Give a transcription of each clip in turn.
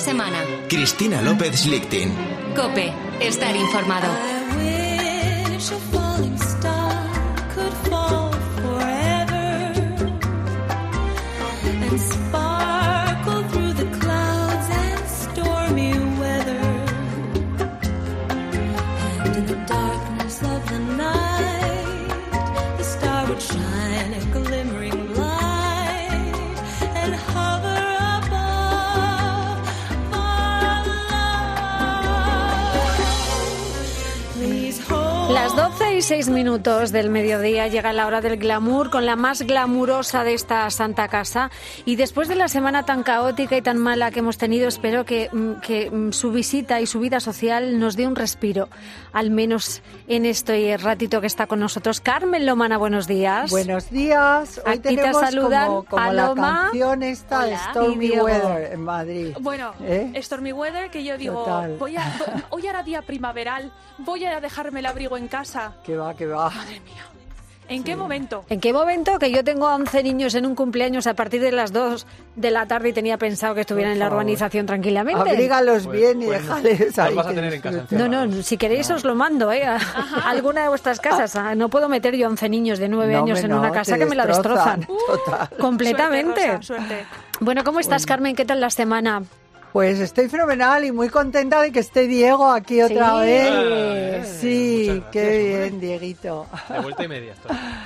semana. Cristina López Lichting. COPE. Estar informado. Las 12:06 del mediodía llega la hora del glamour con la más glamurosa de esta santa casa, y después de la semana tan caótica y tan mala que hemos tenido, espero que su visita y su vida social nos dé un respiro, al menos en este ratito que está con nosotros. Carmen Lomana, buenos días. Buenos días. Hoy Aquí tenemos te saludan como Paloma. la canción esta de Stormy Weather en Madrid. Bueno, Stormy Weather, que yo digo, hoy hará día primaveral, voy a dejarme el abrigo en casa. Que va, que va. Madre mía. ¿En qué momento? ¿En qué momento? Que yo tengo 11 niños en un cumpleaños a partir de las 2 de la tarde y tenía pensado que estuvieran en la urbanización tranquilamente. Abrígalos bien y déjales ahí. Vas a tener en casa. No, si queréis os lo mando, a alguna de vuestras casas. No puedo meter yo 11 niños de 9 años en una casa que me la destrozan. Total. Completamente. Suerte, Rosa, suerte. Bueno, ¿cómo estás, Carmen? ¿Qué tal la semana? Pues estoy fenomenal y muy contenta de que esté Diego aquí otra vez. Sí, qué bien, Dieguito. De vuelta y media.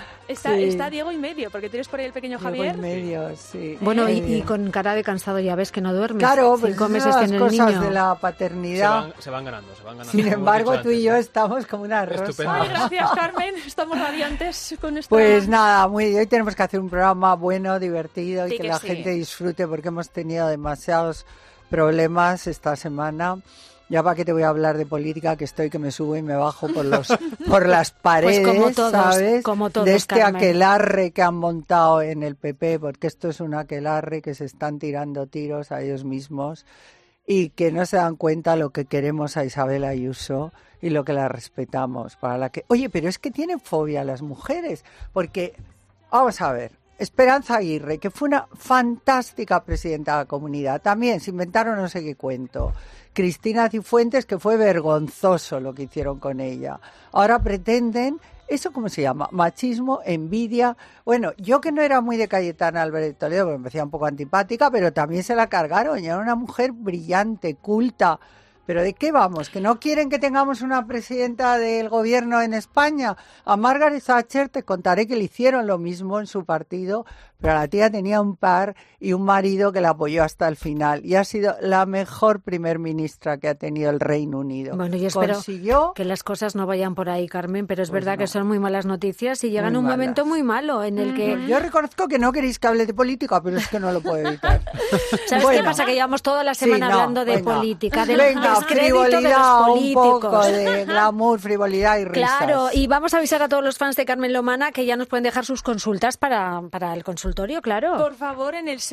Está Diego y medio, porque tienes por ahí el pequeño Javier. Diego y medio, sí. Bueno, y con cara de cansado, ya ves que no duermes. Claro, pues 5 meses las tiene el cosas niño. de la paternidad. Se van ganando. Sin embargo, tú y yo estamos como una rosa. Estupendo. Ay, gracias, Carmen. Estamos radiantes con esto. Pues nada, hoy tenemos que hacer un programa bueno, divertido y Sí que que la sí. gente disfrute, porque hemos tenido demasiados problemas esta semana. Ya para qué te voy a hablar de política, que me subo y me bajo por las paredes, Pues como todos, ¿sabes? como todos, de este Carmen. aquelarre que han montado en el PP, porque esto es un aquelarre que se están tirando tiros a ellos mismos y que no se dan cuenta lo que queremos a Isabel Ayuso y lo que la respetamos. Oye, pero es que tienen fobia las mujeres, porque, vamos a ver, Esperanza Aguirre, que fue una fantástica presidenta de la comunidad, también se inventaron no sé qué cuento. Cristina Cifuentes, que fue vergonzoso lo que hicieron con ella. Ahora pretenden, ¿eso cómo se llama? Machismo, envidia. Bueno, yo que no era muy de Cayetana Álvarez de Toledo, porque me parecía un poco antipática, pero también se la cargaron. Y era una mujer brillante, culta. ¿Pero de qué vamos? ¿Que no quieren que tengamos una presidenta del gobierno en España? A Margaret Thatcher te contaré que le hicieron lo mismo en su partido, pero la tía tenía un par y un marido que la apoyó hasta el final. Y ha sido la mejor primer ministra que ha tenido el Reino Unido. Bueno, yo espero que las cosas no vayan por ahí, Carmen, pero es verdad no. que son muy malas noticias y llegan Muy un malas. momento muy malo en el que... Yo reconozco que no queréis que hable de política, pero es que no lo puedo evitar. ¿Sabes qué pasa? Que llevamos toda la semana hablando de política, del venga, descrédito de los frivolidad, políticos. un poco de glamour, frivolidad y risas. Claro, y vamos a avisar a todos los fans de Carmen Lomana que ya nos pueden dejar sus consultas para el consultorio, claro. Por favor, en el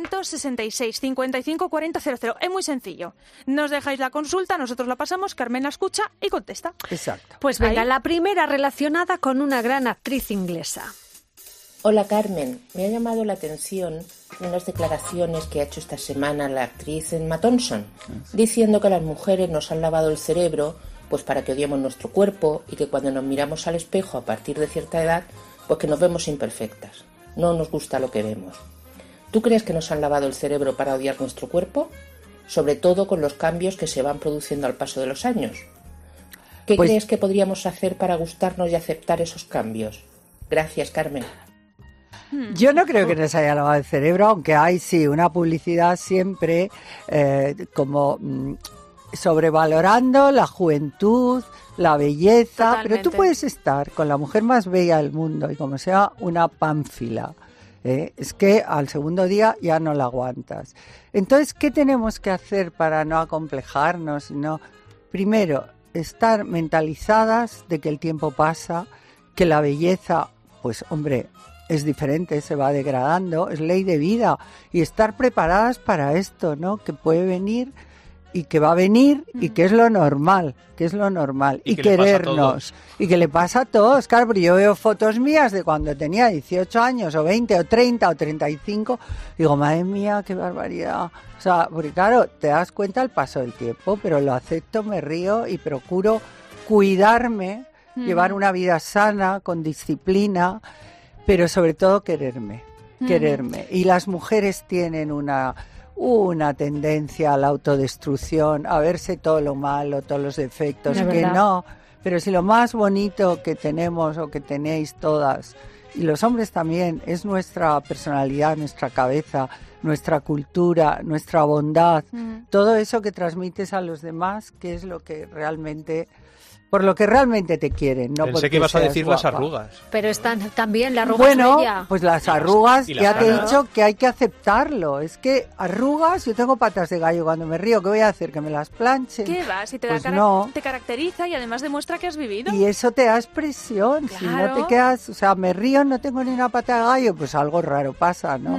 666 55 40 00. Es muy sencillo. Nos dejáis la consulta, nosotros la pasamos, Carmen la escucha y contesta. Exacto. Pues venga, Ahí. la primera relacionada con una gran actriz inglesa. Hola Carmen, me ha llamado la atención unas declaraciones que ha hecho esta semana la actriz Emma Thompson, diciendo que las mujeres nos han lavado el cerebro pues para que odiemos nuestro cuerpo y que cuando nos miramos al espejo a partir de cierta edad, pues que nos vemos imperfectas. No nos gusta lo que vemos. ¿Tú crees que nos han lavado el cerebro para odiar nuestro cuerpo? Sobre todo con los cambios que se van produciendo al paso de los años. ¿Qué crees que podríamos hacer para gustarnos y aceptar esos cambios? Gracias, Carmen. Yo no creo que nos haya lavado el cerebro, aunque hay sí una publicidad siempre como sobrevalorando la juventud, la belleza. Totalmente. Pero tú puedes estar con la mujer más bella del mundo y como sea una pánfila. Es que al segundo día ya no la aguantas. Entonces, ¿qué tenemos que hacer para no acomplejarnos? No, primero, estar mentalizadas de que el tiempo pasa, que la belleza, pues hombre, es diferente, se va degradando, es ley de vida, y estar preparadas para esto, ¿no? Que puede venir y que va a venir y que es lo normal, y querernos, y que le pasa a todos. Claro, pero yo veo fotos mías de cuando tenía 18 años o 20 o 30 o 35, digo, madre mía, qué barbaridad. O sea, porque claro, te das cuenta al paso del tiempo, pero lo acepto, me río y procuro cuidarme, llevar una vida sana, con disciplina, pero sobre todo quererme. Y las mujeres tienen una tendencia a la autodestrucción, a verse todo lo malo, todos los defectos, que no, pero si lo más bonito que tenemos o que tenéis todas, y los hombres también, es nuestra personalidad, nuestra cabeza, nuestra cultura, nuestra bondad, todo eso que transmites a los demás, que es lo que realmente... Por lo que realmente te quieren, no Pensé que ibas a decir guapa. Las arrugas. Pero están también la arruga bueno, suya. Pues las arrugas, y las ya canas. te he dicho que hay que aceptarlo. Es que arrugas, yo tengo patas de gallo cuando me río, ¿qué voy a hacer? ¿Que me las planche? ¿Qué va? Si te, Pues te caracteriza y además demuestra que has vivido. Y eso te da expresión. Claro. Si no te quedas, o sea, me río, no tengo ni una pata de gallo, pues algo raro pasa, ¿no?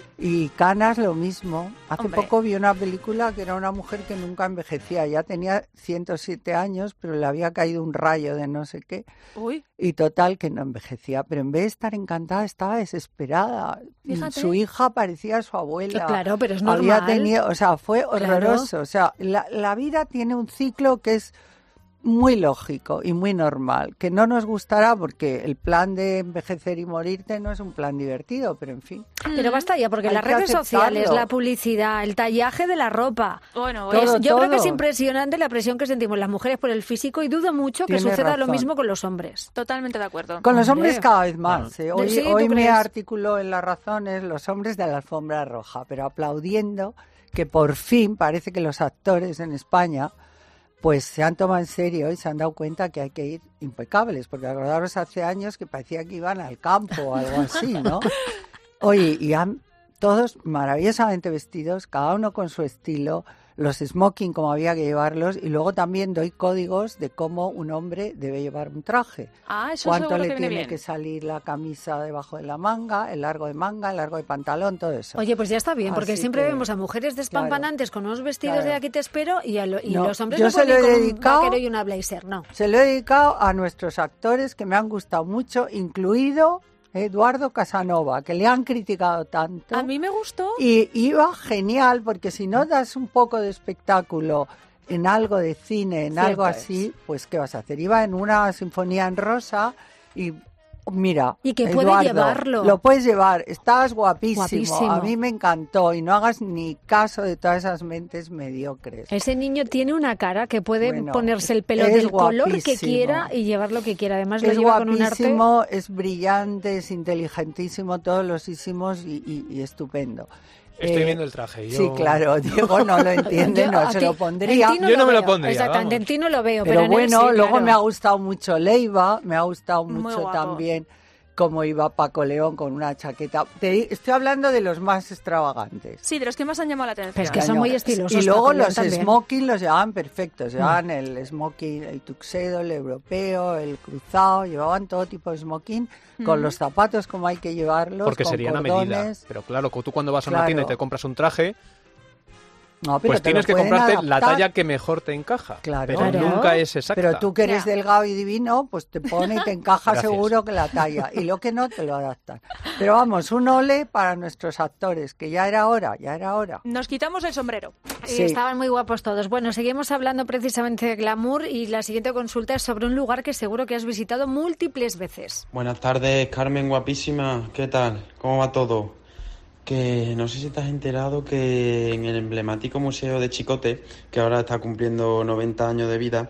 Y canas lo mismo. Hace poco vi una película que era una mujer que nunca envejecía. Ya tenía 107 años, pero le había caído un rayo de no sé qué. Uy. Y total, que no envejecía. Pero en vez de estar encantada, estaba desesperada. Fíjate. Su hija parecía su abuela. Claro, pero es Había normal. tenido, o sea, fue horroroso. Claro. O sea, la vida tiene un ciclo que es muy lógico y muy normal, que no nos gustará porque el plan de envejecer y morirte no es un plan divertido, pero en fin. Pero basta ya, porque Hay las que redes sociales, aceptarlo. la publicidad, el tallaje de la ropa. Bueno, Todo, Yo creo que es todo. impresionante la presión que sentimos las mujeres por el físico y dudo mucho que Tienes suceda lo razón. mismo con los hombres. totalmente de acuerdo. Con los Hombre. hombres cada vez más. Hoy, Sí, ¿tú hoy mi crees? artículo en Las Razones, los hombres de la alfombra roja, pero aplaudiendo que por fin parece que los actores en España pues se han tomado en serio y se han dado cuenta que hay que ir impecables, porque acordaros hace años que parecía que iban al campo o algo así, ¿no? Oye, y han todos maravillosamente vestidos, cada uno con su estilo, los smoking como había que llevarlos, y luego también doy códigos de cómo un hombre debe llevar un traje. Eso Cuánto seguro le que viene tiene bien. que salir la camisa debajo de la manga, el largo de manga, el largo de pantalón, todo eso. Oye, pues ya está bien, porque Así siempre que, vemos a mujeres despampanantes con unos vestidos claro. de aquí te espero y No, los hombres yo no se lo pueden he ir con dedicado- un vaquero y una blazer, no. Se lo he dedicado a nuestros actores que me han gustado mucho, incluido Eduardo Casanova, que le han criticado tanto. A mí me gustó. Y iba genial, porque si no das un poco de espectáculo en algo de cine, en Cierto algo es. así, pues ¿qué vas a hacer? Iba en una sinfonía en rosa y mira, Y que puede Eduardo, llevarlo. lo puedes llevar, estabas guapísimo. Guapísimo. A mí me encantó y no hagas ni caso de todas esas mentes mediocres. Ese niño tiene una cara que puede Bueno, ponerse el pelo es del color que guapísimo. quiera y llevar lo que quiera. Además lo Es lleva con un arte... guapísimo, es brillante, es inteligentísimo, todos los hicimos y estupendo. Estoy viendo el traje. Sí, claro, Diego no lo entiende, Yo no a se ti- lo pondría. en ti Yo no me lo veo. pondría, Exactamente, vamos. en ti no lo veo. Pero en él bueno, sí, luego claro. me ha gustado mucho Leiva, me ha gustado Muy mucho guapo. también cómo iba Paco León con una chaqueta. Estoy hablando de los más extravagantes. Sí, de los que más han llamado la atención. Pero es que son muy estilosos. Y luego Paco León los también. smoking los llevaban perfectos. Llevaban el smoking, el tuxedo, el europeo, el cruzado. Llevaban todo tipo de smoking con los zapatos como hay que llevarlos. Porque con serían a medida. cordones. Pero claro, tú cuando vas a una Claro. tienda y te compras un traje, No, pero pues te lo tienes que pueden comprarte la adaptar. talla que mejor te encaja. Claro. Pero Claro. nunca es exacta. Pero tú que eres Ya. delgado y divino, pues te pone y te encaja Gracias. seguro que la talla. Y lo que no, te lo adaptan. Pero vamos, un ole para nuestros actores, que ya era hora, ya era hora. Nos quitamos el sombrero. Y Sí. estaban muy guapos todos. Bueno, seguimos hablando precisamente de glamour y la siguiente consulta es sobre un lugar que seguro que has visitado múltiples veces. Buenas tardes, Carmen, guapísima. ¿Qué tal? ¿Cómo va todo? Que no sé si te has enterado que en el emblemático Museo de Chicote, que ahora está cumpliendo 90 años de vida,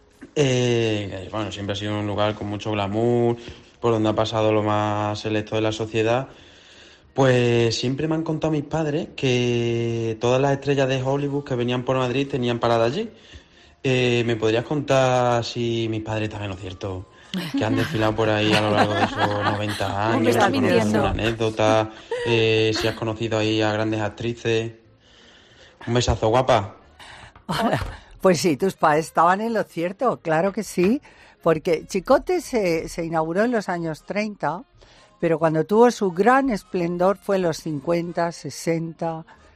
bueno, siempre ha sido un lugar con mucho glamour, por donde ha pasado lo más selecto de la sociedad. Pues siempre me han contado mis padres que todas las estrellas de Hollywood que venían por Madrid tenían parada allí. ¿Me podrías contar si mis padres están en lo cierto? Que han desfilado por ahí a lo largo de esos 90 años. Me está si conoces mintiendo. alguna anécdota, si has conocido ahí a grandes actrices. Un besazo, guapa. Pues sí, tus padres estaban en lo cierto, claro que sí, porque Chicote se inauguró en los años 30, pero cuando tuvo su gran esplendor fue en los 50, 60,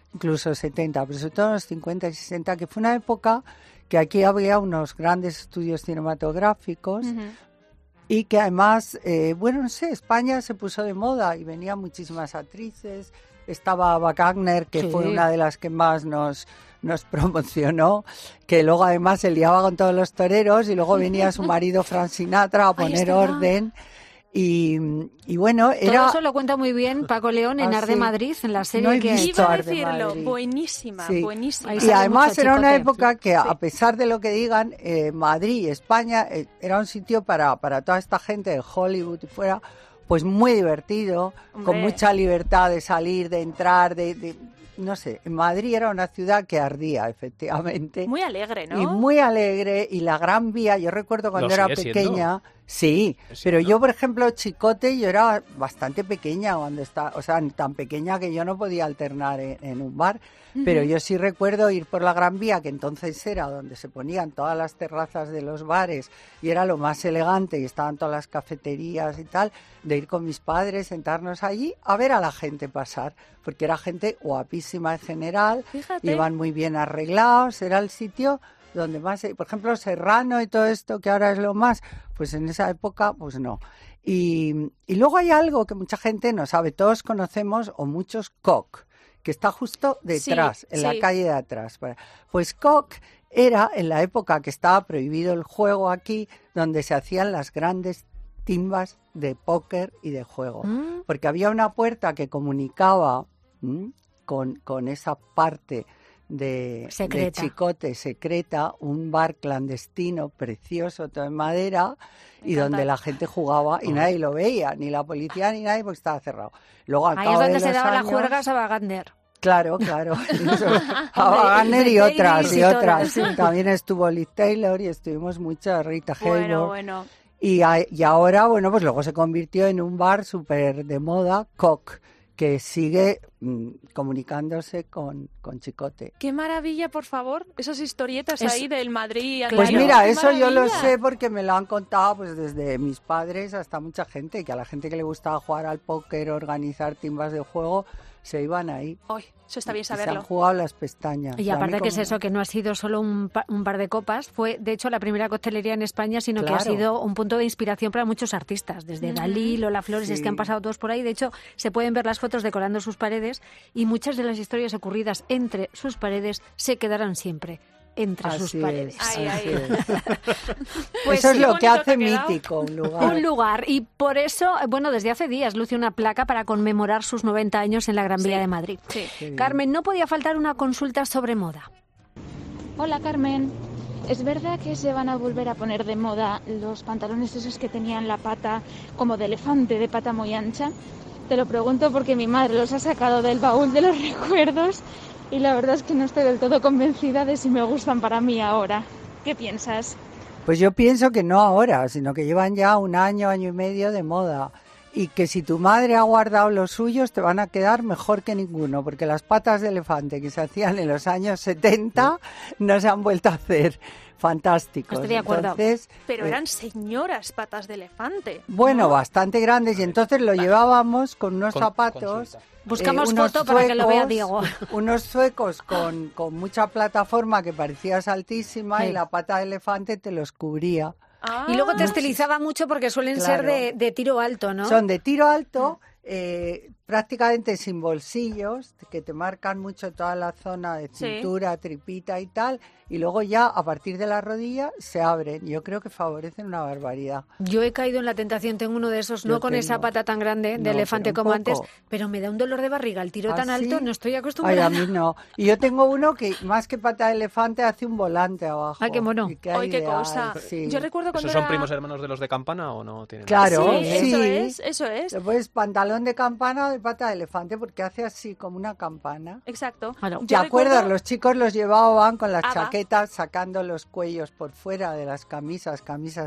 incluso 70, pero sobre todo en los 50 y 60, que fue una época que aquí había unos grandes estudios cinematográficos y que además, bueno, no sé, España se puso de moda y venían muchísimas actrices. Estaba Ava Gardner, que fue una de las que más nos promocionó, que luego además se liaba con todos los toreros y luego venía su marido Frank Sinatra a poner orden. Y bueno, era... Todo eso lo cuenta muy bien Paco León en Arde Madrid, en la serie no que... Iba a decirlo, buenísima, sí. buenísima. Y además era una época que, a pesar de lo que digan, Madrid y España era un sitio para toda esta gente de Hollywood y fuera, pues muy divertido, con mucha libertad de salir, de entrar, no sé, en Madrid era una ciudad que ardía, efectivamente. Muy alegre, ¿no? Y muy alegre, y la Gran Vía, yo recuerdo cuando era pequeña, sí, pero yo, por ejemplo, Chicote, yo era bastante pequeña cuando estaba, o sea, tan pequeña que yo no podía alternar en un bar, pero yo sí recuerdo ir por la Gran Vía, que entonces era donde se ponían todas las terrazas de los bares, y era lo más elegante, y estaban todas las cafeterías y tal, de ir con mis padres, sentarnos allí, a ver a la gente pasar, porque era gente guapísima en general, iban muy bien arreglados, era el sitio donde más, por ejemplo, Serrano y todo esto, que ahora es lo más, pues en esa época, pues no. Y luego hay algo que mucha gente no sabe, todos conocemos, o muchos, Coq, que está justo detrás, en la calle de atrás. Pues Coq era en la época que estaba prohibido el juego aquí, donde se hacían las grandes timbas de póker y de juego, porque había una puerta que comunicaba con esa parte de Chicote secreta, un bar clandestino precioso, todo en madera, y donde la gente jugaba y nadie lo veía, ni la policía ni nadie, porque estaba cerrado. Luego, al ahí es donde se daban las juergas a Wagner. Claro. A Wagner y otras. Sí. También estuvo Liz Taylor y estuvimos mucho, Rita Hayworth. Bueno. Y ahora, bueno, pues luego se convirtió en un bar súper de moda, Coq, que sigue comunicándose con Chicote. ¡Qué maravilla, por favor! Esas historietas ahí del Madrid. Pues mira, eso yo lo sé porque me lo han contado pues desde mis padres hasta mucha gente, que a la gente que le gustaba jugar al póker, organizar timbas de juego, se iban ahí. ¡Ay! Eso está bien saberlo. Se han jugado las pestañas. Y aparte que es eso, que no ha sido solo un par de copas, fue de hecho la primera coctelería en España, sino que ha sido un punto de inspiración para muchos artistas, desde Dalí, Lola Flores, es que han pasado todos por ahí. De hecho, se pueden ver las fotos decorando sus paredes y muchas de las historias ocurridas entre sus paredes se quedarán siempre entre sus paredes. Pues eso es lo que hace mítico un lugar. Un lugar. Y por eso, bueno, desde hace días luce una placa para conmemorar sus 90 años en la Gran Vía de Madrid. Sí. Carmen, no podía faltar una consulta sobre moda. Hola, Carmen. ¿Es verdad que se van a volver a poner de moda los pantalones esos que tenían la pata como de elefante, de pata muy ancha? Te lo pregunto porque mi madre los ha sacado del baúl de los recuerdos y la verdad es que no estoy del todo convencida de si me gustan para mí ahora. ¿Qué piensas? Pues yo pienso que no ahora, sino que llevan ya un año y medio de moda. Y que si tu madre ha guardado los suyos te van a quedar mejor que ninguno, porque las patas de elefante que se hacían en los años 70 no se han vuelto a hacer. Fantásticos. Estoy de acuerdo. Entonces, pero eran señoras patas de elefante. Bueno, ¿no? Bastante grandes, y entonces lo llevábamos con unos zapatos. Buscamos foto para que lo vea Diego. Unos suecos con mucha plataforma que parecías altísima y la pata de elefante te los cubría. Y luego te estilizaba mucho porque suelen ser de tiro alto, ¿no? Son de tiro alto, prácticamente sin bolsillos, que te marcan mucho toda la zona de cintura, tripita y tal, y luego ya a partir de la rodilla se abren. Yo creo que favorecen una barbaridad. Yo he caído en la tentación, tengo uno de esos, no con esa pata tan grande de elefante como antes, pero me da un dolor de barriga. El tiro tan alto, no estoy acostumbrada. Ay, a mí no. Y yo tengo uno que más que pata de elefante hace un volante abajo. Ay, qué mono. Ay, qué cosa. Sí. Yo recuerdo cuando ¿Esos son primos hermanos de los de campana o no tienen? Claro, eso es. Después pantalón de campana o de pata de elefante porque hace así como una campana. Exacto. Bueno, ¿te acuerdas? Los chicos los llevaban con las chaquetas sacando los cuellos por fuera de las camisas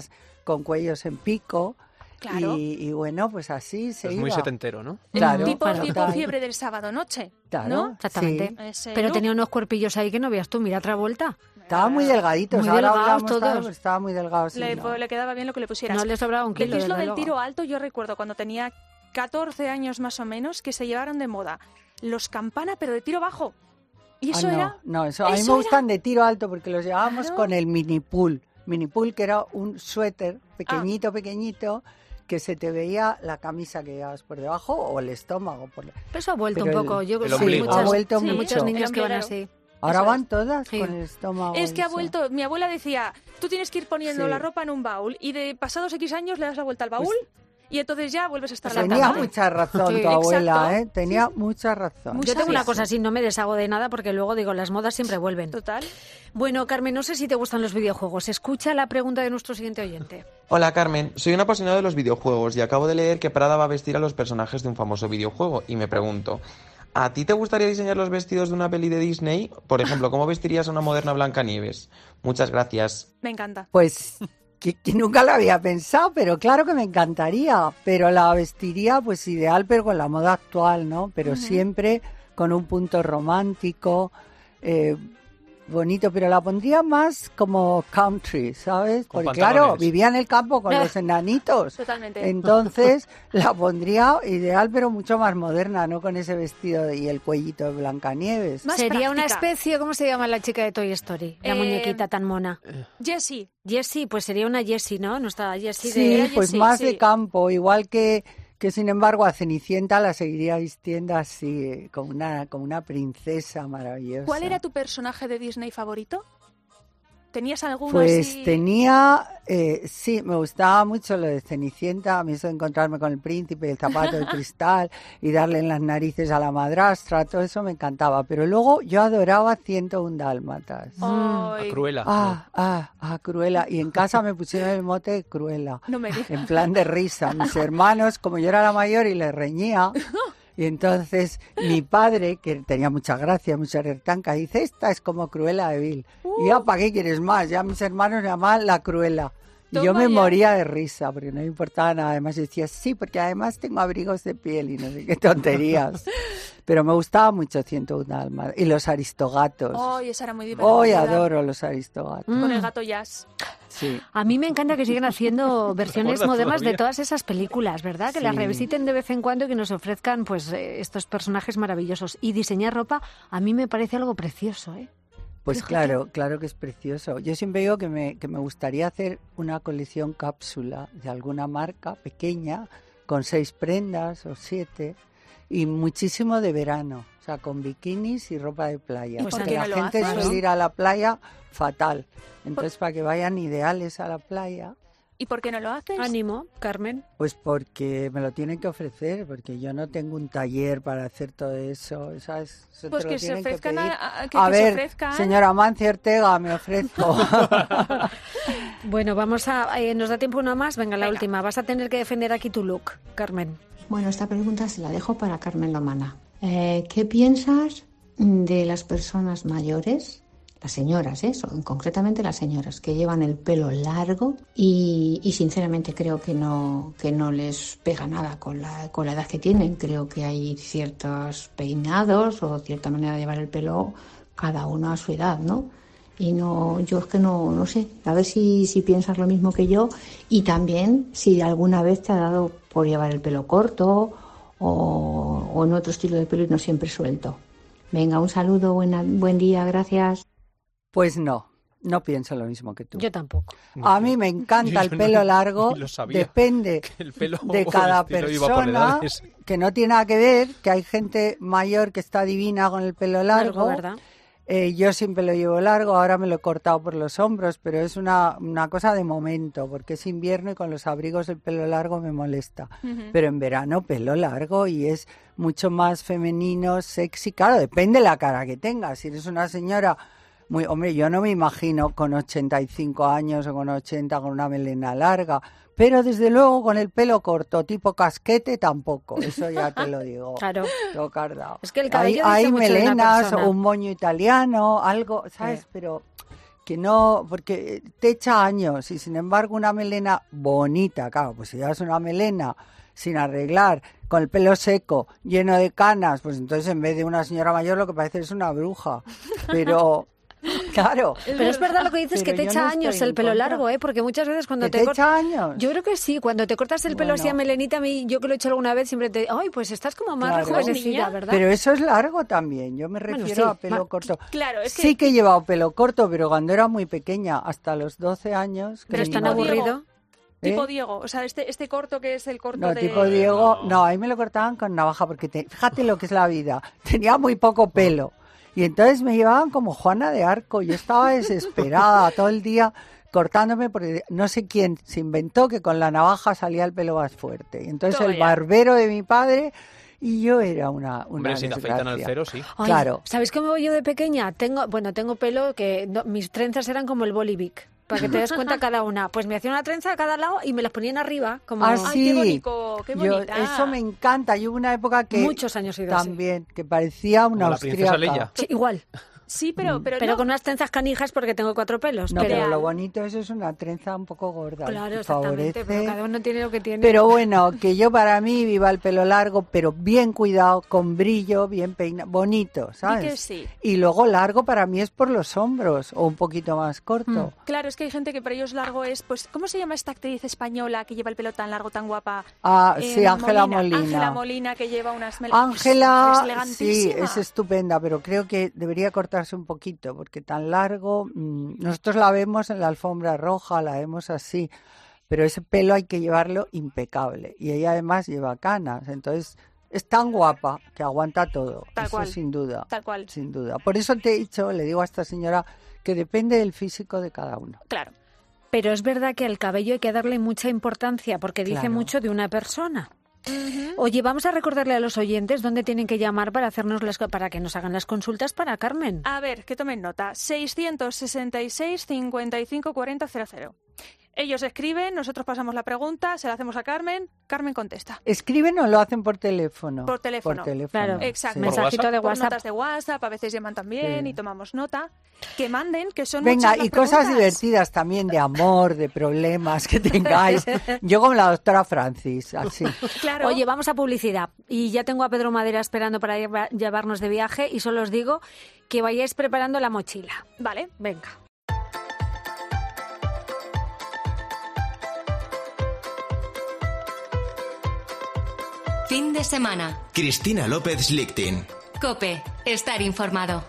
con cuellos en pico. Claro. Y bueno, pues así se iba. Es muy setentero, ¿no? Claro. Tipo fiebre del sábado noche. Claro, ¿no? Exactamente. Sí. Pero tenía unos cuerpillos ahí que no veas tú, mira Travolta. Estaba muy delgaditos. Muy ahora delgados todos. Estaba muy delgado. Sí, le quedaba bien lo que le pusieras. No le sobraba un kilo. ¿Qué es lo del tiro alto? Yo recuerdo cuando tenía 14 años más o menos que se llevaron de moda los campana, pero de tiro bajo. ¿Y eso era? No, eso a mí me gustan de tiro alto porque los llevábamos con el mini pool. Mini pool, que era un suéter pequeñito, que se te veía la camisa que llevabas por debajo o el estómago. Pero eso ha vuelto un poco. Yo el sí, ha vuelto mucho. Muchos niños que van así. Ahora van todas con el estómago. Es que ha vuelto, mi abuela decía, tú tienes que ir poniendo la ropa en un baúl y de pasados X años le das la vuelta al baúl y entonces ya vuelves a estar la Tenía mucha razón tu abuela, ¿eh? Tenía mucha razón. Yo tengo una cosa así, no me deshago de nada porque luego digo, las modas siempre vuelven. Total. Bueno, Carmen, no sé si te gustan los videojuegos. Escucha la pregunta de nuestro siguiente oyente. Hola Carmen, soy un apasionado de los videojuegos y acabo de leer que Prada va a vestir a los personajes de un famoso videojuego y me pregunto, ¿a ti te gustaría diseñar los vestidos de una peli de Disney? Por ejemplo, ¿cómo vestirías a una moderna Blancanieves? Muchas gracias. Me encanta. Pues que nunca lo había pensado, pero claro que me encantaría. Pero la vestiría pues ideal, pero con la moda actual, ¿no? Pero siempre con un punto romántico, bonito, pero la pondría más como country, ¿sabes? Porque claro, vivía en el campo con los enanitos. Totalmente. Entonces la pondría ideal, pero mucho más moderna, no con ese vestido y el cuellito de Blancanieves. Más Sería práctica. Una especie, ¿cómo se llama la chica de Toy Story? La muñequita tan mona. Jessie. Jessie, pues sería una Jessie, ¿no? No está Jessie sí, de... pues Jessie, más de campo, igual que sin embargo a Cenicienta la seguiría vistiendo así, como una princesa maravillosa. ¿Cuál era tu personaje de Disney favorito? ¿Tenías alguno pues así? Tenía, sí, me gustaba mucho lo de Cenicienta, a mí eso de encontrarme con el príncipe y el zapato de cristal y darle en las narices a la madrastra, todo eso me encantaba. Pero luego yo adoraba 101 Dálmatas. A Cruella. Cruella. Y en casa me pusieron el mote de Cruella. No me digas. En plan de risa. Mis hermanos, como yo era la mayor y les reñía... Y entonces mi padre, que tenía mucha gracia, mucha retanca, dice, esta es como Cruella de Vil. Y ya, ¿para qué quieres más? Ya mis hermanos me llamaban la Cruella. Y yo me moría de risa, porque no me importaba nada. Además yo decía, sí, porque además tengo abrigos de piel y no sé qué tonterías. Pero me gustaba mucho 101 Dálmatas. Y los Aristogatos. ¡Ay, esa era muy divertida! ¡Ay, adoro los Aristogatos! Con el gato Jazz. Sí. A mí me encanta que sigan haciendo versiones modernas de todas esas películas, ¿verdad? Que las revisiten de vez en cuando y que nos ofrezcan pues estos personajes maravillosos. Y diseñar ropa a mí me parece algo precioso, ¿eh? Pues claro que es precioso. Yo siempre digo que me gustaría hacer una colección cápsula de alguna marca pequeña, con 6 prendas o 7, y muchísimo de verano, o sea, con bikinis y ropa de playa. Pues porque la gente suele ir a la playa fatal. Entonces, para que vayan ideales a la playa... ¿Y por qué no lo haces? Ánimo, Carmen. Pues porque me lo tienen que ofrecer, porque yo no tengo un taller para hacer todo eso, ¿sabes? Eso pues te que se ofrezcan a ver, señora Amancio Ortega, me ofrezco. Bueno, vamos a... ¿nos da tiempo una más? Venga, la última. Vas a tener que defender aquí tu look, Carmen. Bueno, esta pregunta se la dejo para Carmen Lomana. ¿Qué piensas de las personas mayores? Las señoras, concretamente las señoras, que llevan el pelo largo y sinceramente creo que no les pega nada con la edad que tienen. Creo que hay ciertos peinados o cierta manera de llevar el pelo cada uno a su edad, ¿no? Y yo es que no sé, a ver si piensas lo mismo que yo y también si alguna vez te ha dado por llevar el pelo corto o en otro estilo de pelo y no siempre suelto. Venga, un saludo, buen día, gracias. Pues no pienso lo mismo que tú. Yo tampoco. A mí me encanta el pelo largo, depende de cada persona, que no tiene nada que ver, que hay gente mayor que está divina con el pelo largo. ¿Verdad? Yo siempre lo llevo largo, ahora me lo he cortado por los hombros, pero es una cosa de momento, porque es invierno y con los abrigos el pelo largo me molesta. Pero en verano pelo largo y es mucho más femenino, sexy. Claro, depende de la cara que tengas. Si eres una señora... Hombre, yo no me imagino con 85 años o con 80 con una melena larga, pero desde luego con el pelo corto, tipo casquete, tampoco. Eso ya te lo digo. Claro. Tocardao. Es que el cabello hay dice mucho melenas de una o un moño italiano, algo, ¿sabes? Pero que no, porque te echa años y sin embargo una melena bonita, claro, pues si llevas una melena sin arreglar, con el pelo seco, lleno de canas, pues entonces en vez de una señora mayor lo que parece es una bruja. Pero Claro. Pero es verdad lo que dices, que te echa años el pelo largo, porque muchas veces cuando te echa años. Yo creo que sí, cuando te cortas el pelo así a melenita, a mí, yo que lo he hecho alguna vez, siempre te ay, pues estás como más rejuvenecida, ¿verdad? Pero eso es largo también, yo me refiero a pelo corto. Claro, es que... Sí que he llevado pelo corto, pero cuando era muy pequeña, hasta los 12 años... Pero es tan aburrido. Tipo Diego, o sea, este corto que es el corto de... No, tipo Diego, no, ahí me lo cortaban con navaja, porque fíjate lo que es la vida, tenía muy poco pelo. Y entonces me llevaban como Juana de Arco. Yo estaba desesperada todo el día cortándome porque no sé quién se inventó que con la navaja salía el pelo más fuerte. Y entonces el barbero de mi padre y yo era una Hombre, si te afeitan al cero, sí. Ay, claro. ¿Sabéis cómo voy yo de pequeña? Tengo pelo que mis trenzas eran como el Bolivic. Para que te des cuenta cada una. Pues me hacía una trenza a cada lado y me las ponían arriba. Como... Ah, sí. ¡Ay, qué bonito! ¡Qué bonita! Eso me encanta. Yo hubo una época que... Muchos años he ido también, que parecía una austríaca. Sí, igual. Sí, pero no. Con unas trenzas canijas porque tengo 4 pelos. No, pero lo bonito eso es una trenza un poco gorda. Claro, exactamente, pero cada uno tiene lo que tiene. Pero bueno, que yo para mí viva el pelo largo, pero bien cuidado, con brillo, bien peinado, bonito, ¿sabes? Y que sí. Y luego largo para mí es por los hombros o un poquito más corto. Claro, es que hay gente que para ellos largo es, pues, ¿cómo se llama esta actriz española que lleva el pelo tan largo, tan guapa? Ah, sí, Ángela Molina. Ángela Molina, que lleva unas Ángela, sí, es estupenda, pero creo que debería cortarse un poquito, porque tan largo, nosotros la vemos en la alfombra roja, la vemos así, pero ese pelo hay que llevarlo impecable, y ella además lleva canas, entonces es tan guapa que aguanta todo, tal eso cual, sin duda, tal cual. Sin duda. Por eso te he dicho, le digo a esta señora, que depende del físico de cada uno. Claro. Pero es verdad que al cabello hay que darle mucha importancia, porque dice mucho de una persona. Oye, vamos a recordarle a los oyentes dónde tienen que llamar para que nos hagan las consultas para Carmen. A ver, que tomen nota. 666 55 40 00. Ellos escriben, nosotros pasamos la pregunta, se la hacemos a Carmen, Carmen contesta. ¿Escriben o lo hacen por teléfono? Por teléfono. Claro, exacto. Sí. Mensajito de WhatsApp. Por notas de WhatsApp, a veces llaman también y tomamos nota. Que manden, que son Venga, muchas las y cosas preguntas. divertidas también, de amor, de problemas que tengáis. Yo como la doctora Francis, así. Claro. Oye, vamos a publicidad. Y ya tengo a Pedro Madera esperando para llevarnos de viaje y solo os digo que vayáis preparando la mochila. Vale. Venga. Fin de semana. Cristina López Lichtin. COPE. Estar informado.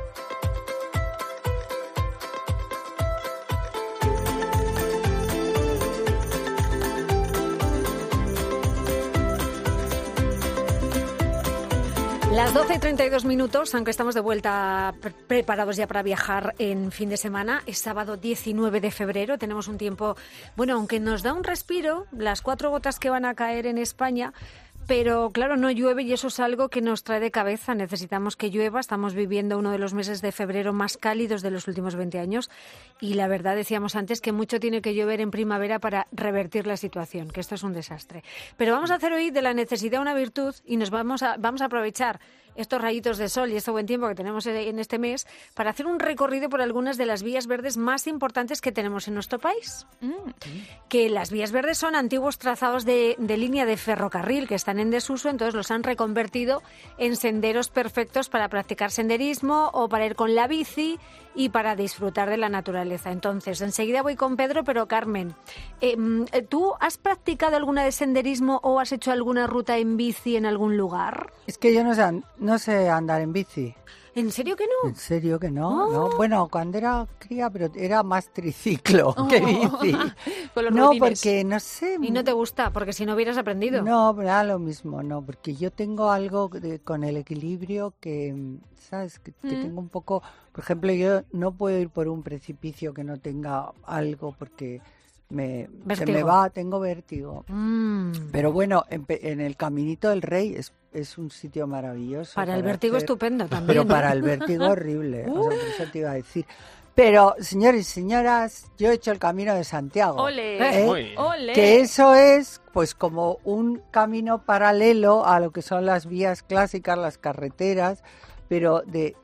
Las 12:32, aunque estamos de vuelta preparados ya para viajar en fin de semana, es sábado 19 de febrero, tenemos un tiempo, bueno, aunque nos da un respiro, las 4 gotas que van a caer en España, pero claro, no llueve y eso es algo que nos trae de cabeza. Necesitamos que llueva. Estamos viviendo uno de los meses de febrero más cálidos de los últimos 20 años y la verdad, decíamos antes, que mucho tiene que llover en primavera para revertir la situación, que esto es un desastre. Pero vamos a hacer hoy de la necesidad una virtud y nos vamos a aprovechar estos rayitos de sol y este buen tiempo que tenemos en este mes para hacer un recorrido por algunas de las vías verdes más importantes que tenemos en nuestro país. Que las vías verdes son antiguos trazados de línea de ferrocarril que están en desuso, entonces los han reconvertido en senderos perfectos para practicar senderismo o para ir con la bici y para disfrutar de la naturaleza. Entonces, enseguida voy con Pedro, pero Carmen, ¿tú has practicado alguna de senderismo o has hecho alguna ruta en bici en algún lugar? Es que yo no sé andar en bici. ¿En serio que no? ¿En serio que no? No. Bueno, cuando era cría, pero era más triciclo que bici. Con los no, rutines. porque no sé. ¿Y no te gusta? Porque si no hubieras aprendido. No, pero era lo mismo, no, porque yo tengo algo con el equilibrio que, ¿sabes? Que tengo un poco. Por ejemplo, yo no puedo ir por un precipicio que no tenga algo porque se me va, tengo vértigo. Pero bueno, en el Caminito del Rey es un sitio maravilloso. Para el vértigo estupendo también. Pero para el vértigo horrible, o sea, por eso te iba a decir. Pero, señores y señoras, yo he hecho el Camino de Santiago. ¡Ole! ¡Ole! Que eso es, pues, como un camino paralelo a lo que son las vías clásicas, las carreteras, pero de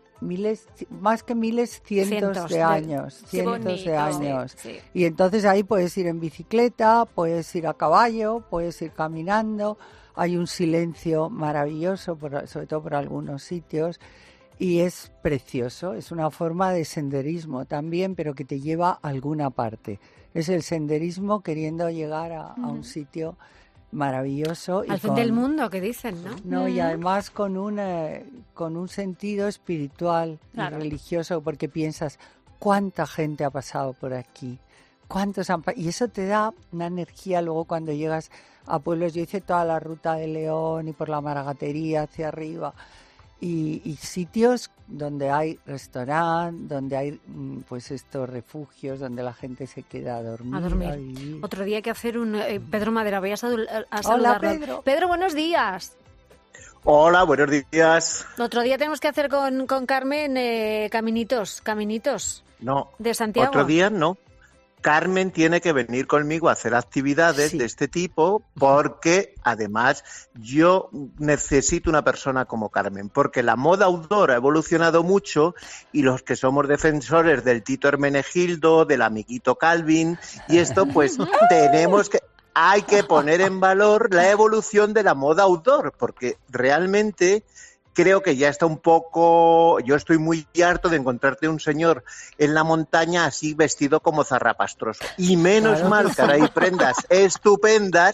más que miles, cientos de años. Cientos de años. Sí. Y entonces ahí puedes ir en bicicleta, puedes ir a caballo, puedes ir caminando. Hay un silencio maravilloso, sobre todo por algunos sitios. y es precioso, es una forma de senderismo también, pero que te lleva a alguna parte. Es el senderismo queriendo llegar a un sitio maravilloso. Al fin del mundo, que dicen, ¿no? No, y además con un sentido espiritual y religioso, porque piensas, ¿cuánta gente ha pasado por aquí? Y eso te da una energía luego cuando llegas a pueblos. Yo hice toda la ruta de León y por la Maragatería hacia arriba. Y sitios donde hay restaurante, donde hay pues estos refugios, donde la gente se queda a dormir. Otro día hay que hacer un... Pedro Madera, voy a saludarlo. Hola, Pedro. Pedro, buenos días. Hola, buenos días. Otro día tenemos que hacer con Carmen caminitos no, de Santiago. Otro día no. Carmen tiene que venir conmigo a hacer actividades de este tipo porque, además, yo necesito una persona como Carmen, porque la moda outdoor ha evolucionado mucho y los que somos defensores del Tito Hermenegildo, del amiguito Calvin y esto, pues hay que poner en valor la evolución de la moda outdoor, porque realmente... Creo que ya está un poco... Yo estoy muy harto de encontrarte un señor en la montaña así vestido como zarrapastroso. Y menos mal que ahora hay prendas estupendas,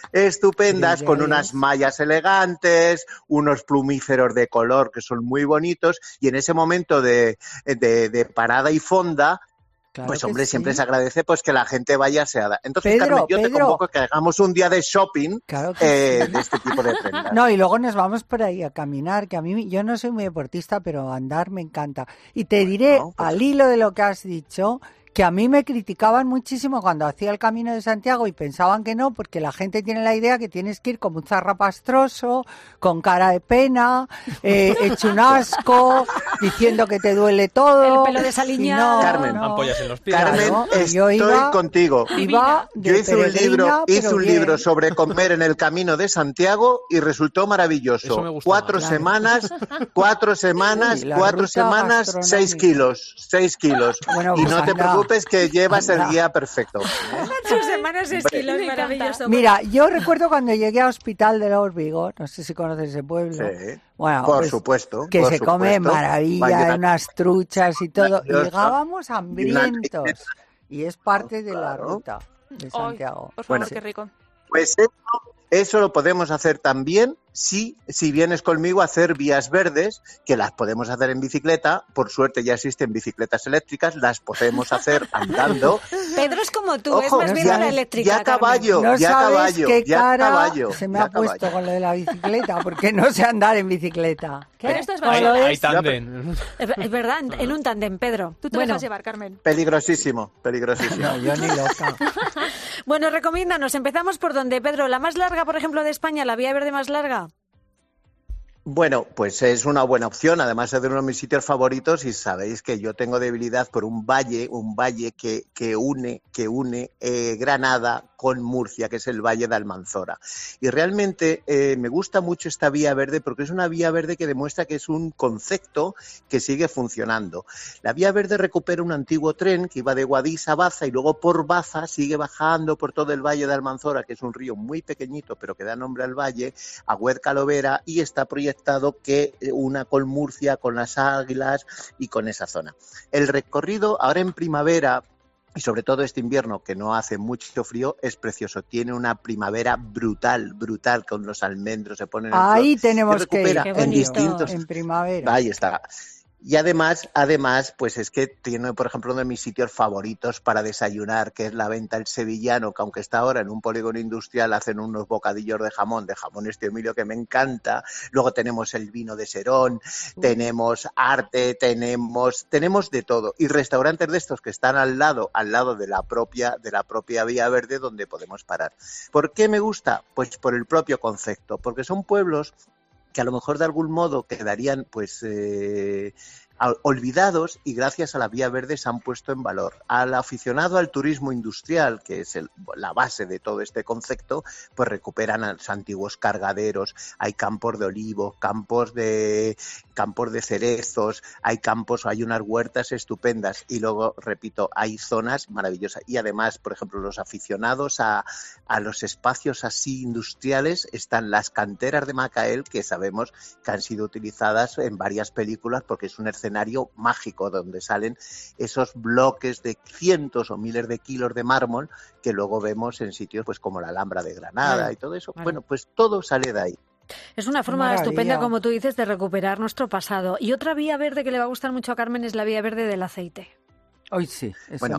con unas mallas elegantes, unos plumíferos de color que son muy bonitos. Y en ese momento de parada y fonda... Claro, pues hombre, siempre se agradece pues que la gente vaya aseada. Entonces, Carmen, yo te convoco que hagamos un día de shopping de este tipo de prendas. No, y luego nos vamos por ahí a caminar, que a mí, yo no soy muy deportista, pero andar me encanta. Y te diré, al hilo de lo que has dicho, que a mí me criticaban muchísimo cuando hacía el Camino de Santiago y pensaban que no, porque la gente tiene la idea que tienes que ir como un zarrapastroso, con cara de pena, hecho un asco, diciendo que te duele todo. El pelo desaliñado. Carmen, ampollas en los pies. Carmen, estoy contigo. Yo hice un libro sobre comer en el Camino de Santiago y resultó maravilloso. 4 semanas, 6 kilos. Bueno, y no te preocupes que llevas el guía perfecto. 4 semanas, 6 kilos, maravilloso. Mira, yo recuerdo cuando llegué al Hospital de Órbigo, no sé si conoces ese pueblo. Sí, bueno, por supuesto. Que se come maravilla, unas truchas y todo. Y llegábamos hambrientos. Y es parte de la ruta de Santiago. Por favor, qué rico. Pues eso lo podemos hacer también si vienes conmigo a hacer vías verdes, que las podemos hacer en bicicleta. Por suerte ya existen bicicletas eléctricas, las podemos hacer andando. Pedro es como tú, es más bien la eléctrica. Ya caballo, no ya sabes caballo, qué ya cara caballo. Se me ha puesto con lo de la bicicleta, porque no sé andar en bicicleta. ¿Qué? Pero esto es hay tándem. Es verdad, en un tándem, Pedro. Tú te dejas llevar, Carmen. Peligrosísimo. No, yo ni loca. Bueno, recomiéndanos. Empezamos por donde, Pedro. La más larga, por ejemplo, de España, la vía verde más larga. Bueno, pues es una buena opción, además es de uno de mis sitios favoritos y sabéis que yo tengo debilidad por un valle que une Granada con Murcia, que es el Valle de Almanzora. Y realmente me gusta mucho esta vía verde porque es una vía verde que demuestra que es un concepto que sigue funcionando. La vía verde recupera un antiguo tren que iba de Guadix a Baza y luego por Baza sigue bajando por todo el Valle de Almanzora, que es un río muy pequeñito pero que da nombre al valle, a Huezca-Lovera, y está proyectado que una con Murcia, con las Águilas y con esa zona. El recorrido ahora en primavera y sobre todo este invierno que no hace mucho frío es precioso. Tiene una primavera brutal, con los almendros se ponen ahí tenemos que ir en distintos en primavera. Ahí está. Y además, pues es que tiene, por ejemplo, uno de mis sitios favoritos para desayunar, que es la Venta El Sevillano, que aunque está ahora en un polígono industrial, hacen unos bocadillos de jamón este Emilio, que me encanta. Luego tenemos el vino de Serón, tenemos arte, tenemos de todo. Y restaurantes de estos que están al lado de la propia Vía Verde, donde podemos parar. ¿Por qué me gusta? Pues por el propio concepto, porque son pueblos que a lo mejor de algún modo quedarían pues olvidados y gracias a la Vía Verde se han puesto en valor. Al aficionado al turismo industrial, que es la base de todo este concepto, pues recuperan a los antiguos cargaderos, hay campos de olivos, campos de cerezos, hay unas huertas estupendas y luego, repito, hay zonas maravillosas. Y además, por ejemplo, los aficionados a los espacios así industriales, están las canteras de Macael, que sabemos que han sido utilizadas en varias películas porque es un escenario mágico donde salen esos bloques de cientos o miles de kilos de mármol que luego vemos en sitios pues como la Alhambra de Granada y todo eso. Bueno, pues todo sale de ahí. Es una forma estupenda, como tú dices, de recuperar nuestro pasado. Y otra vía verde que le va a gustar mucho a Carmen es la vía verde del aceite. Hoy sí, esa